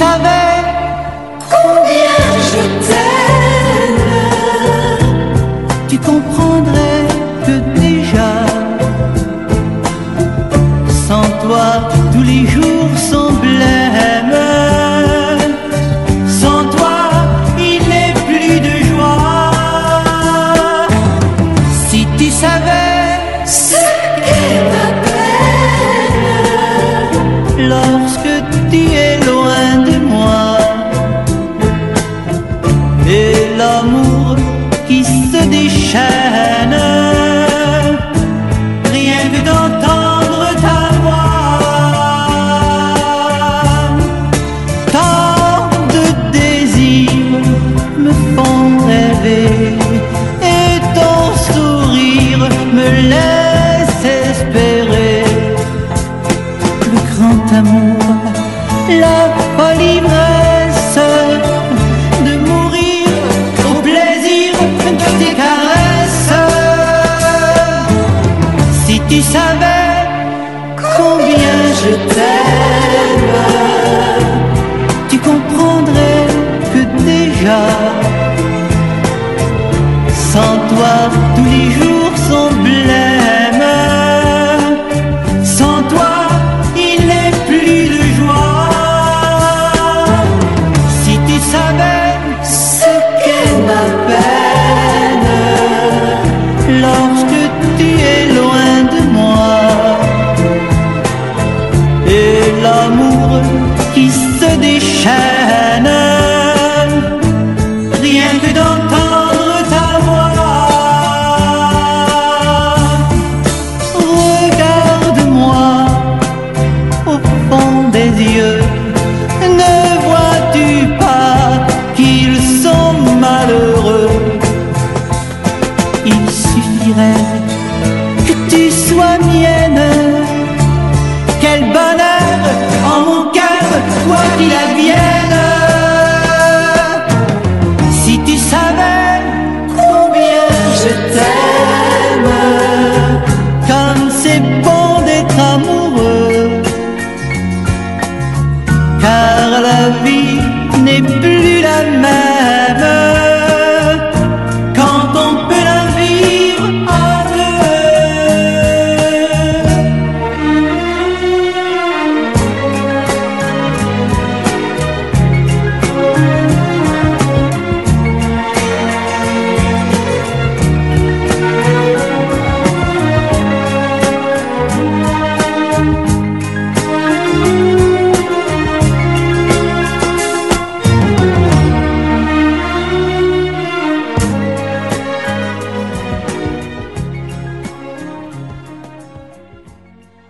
savais combien je t'aime, tu comprendrais que déjà, sans toi, tous les jours sont blêmes. Sans toi, il n'est plus de joie. Si tu savais ce qu'est ma peine, lorsque tu es loin de moi, et l'amour qui se déchaîne, rien que d'entendre ta voix. Tant de désirs me font rêver, et ton sourire me laisse espérer le grand amour, la folle ivresse de mourir au plaisir de tes caresses. Si tu savais combien je t'aime, tu comprendrais que déjà, sans toi, tous les jours sont blêmes. Sans toi, il n'est plus de joie. Si tu savais ce qu'est ma peine, lorsque tu es loin de moi, et l'amour qui se déchaîne, rien que d'entendre ta voix. Regarde-moi au fond des yeux, ne vois-tu pas qu'ils sont malheureux? Il suffirait